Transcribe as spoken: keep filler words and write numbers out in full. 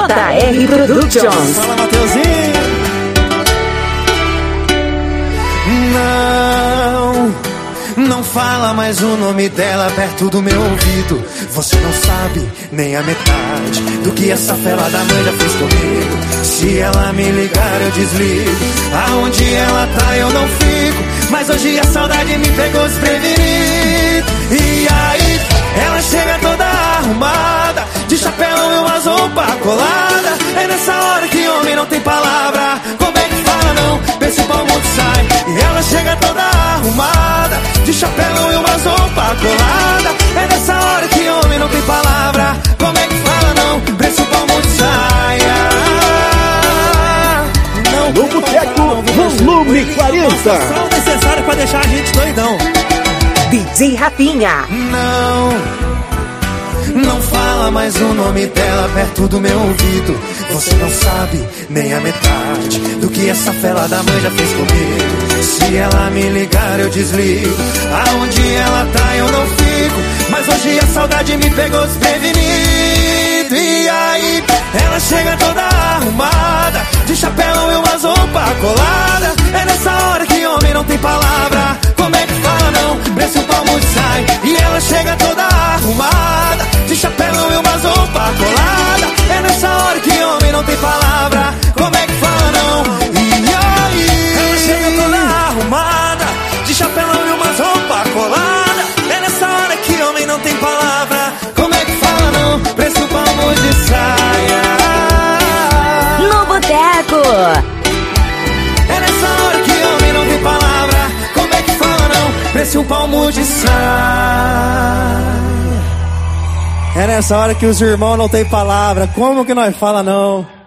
J R Productions. Fala, Mateuzinho. Não, não fala mais o nome dela perto do meu ouvido. Você não sabe nem a metade do que essa fela da mãe já fez comigo. Se ela me ligar eu desligo, aonde ela tá eu não fico. Mas hoje a saudade me pegou desprevenido. E aí, ela chega toda arrumada, de chapéu e umas roupas colada. É nessa hora que homem não tem palavra. Como é que fala não? Pensa o pau mundo sai. E ela chega toda arrumada, de chapéu e umas roupas colada. É nessa hora que homem não tem palavra. Como é que fala não? Pensa o pau mundo sai. No Boteco Volume quarenta. São necessários pra deixar a gente doidão. D J Rafinha. Não, não fala mais o nome dela perto do meu ouvido. Você não sabe nem a metade do que essa fela da mãe já fez comigo. Se ela me ligar eu desligo, aonde ela tá eu não fico. Mas hoje a saudade me pegou desprevenido. E aí, ela chega toda arrumada, de chapéu e umas roupas colada. É nessa hora que homem não tem palavra. Como é que fala não? Preço o palmo sai. E ela chega toda arrumada, de chapéu e umas roupas colada. É nessa hora que homem não tem palavra. Como é que fala não? E aí, ela chega toda arrumada, de chapéu e umas roupas colada. É nessa hora que homem não tem palavra. Como é que fala não? Preço o palmo de saia. No Boteco. É nessa hora que homem não tem palavra. Como é que fala não? Preço um palmo de saia. É nessa hora que os irmãos não tem palavra. Como que nós fala não?